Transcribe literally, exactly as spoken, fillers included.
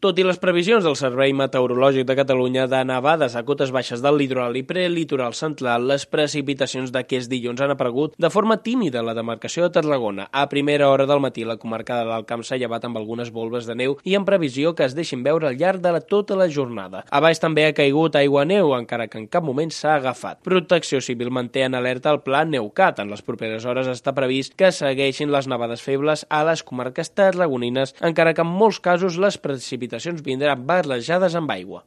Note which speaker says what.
Speaker 1: Tot i les previsions del Servei Meteorològic de Catalunya de nevades a cotes baixes del litoral i prelitoral central, les precipitacions d'aquest dilluns han aparegut de forma tímida a la demarcació de Tarragona. A primera hora del matí, la comarca de l'Alt Camp s'ha llevat amb algunes volves de neu i en previsió que es deixin veure al llarg de la, tota la jornada. A baix també ha caigut aigua-neu, encara que en cap moment s'ha agafat. Protecció Civil manté en alerta el pla Neucat. En les properes hores està previst que segueixin les nevades febles a les comarques tarragonines, encara que en molts casos les precipitacions vindran barrejades amb aigua.